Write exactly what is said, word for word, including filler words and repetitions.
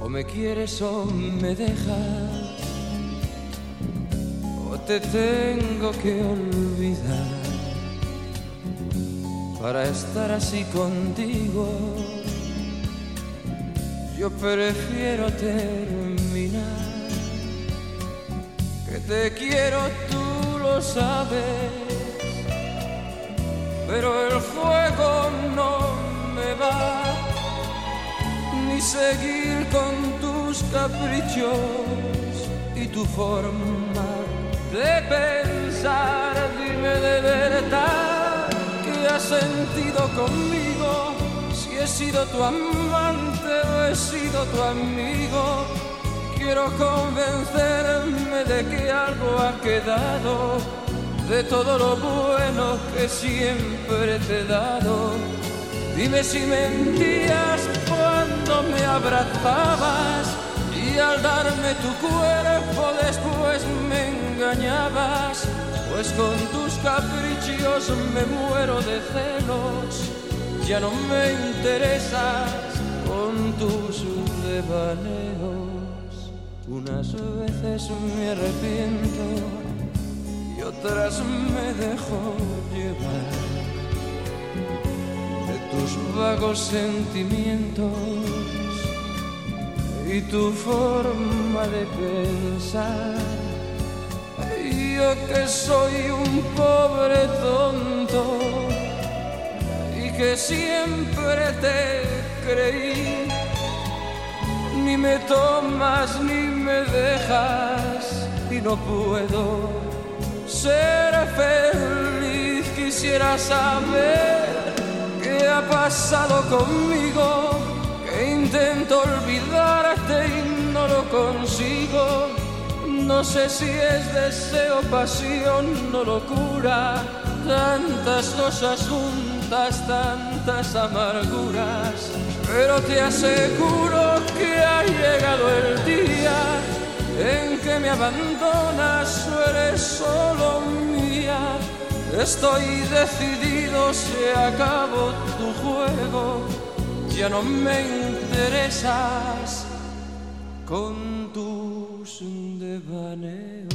me quieres o me dejas, o te tengo que olvidar para estar así contigo. Yo prefiero terminar, que te quiero, tú lo sabes, pero el juego no me va, ni seguir con tus caprichos y tu forma de pensar. Dime de verdad qué has sentido conmigo, si he sido tu amante o he sido tu amigo. Quiero convencerme de que algo ha quedado de todo lo bueno que siempre te he dado. Dime si mentías cuando me abrazabas y al darme tu cuerpo después me engañabas, pues con tus caprichos me muero de celos. Ya no me interesas con tus devaneos. Unas veces me arrepiento y otras me dejo llevar de tus vagos sentimientos y tu forma de pensar. Yo que soy un pobre tonto y que siempre te creí, ni me tomas ni me dejas y no puedo ser feliz. Quisiera saber qué ha pasado conmigo, que intento olvidarte y no lo consigo. No sé si es deseo, pasión o locura, tantas cosas juntas, tantas amarguras. Pero te aseguro que ha llegado el día en que me abandonas, o eres solo mía. Estoy decidido, se acabó tu juego, ya no me interesas con tus devaneos.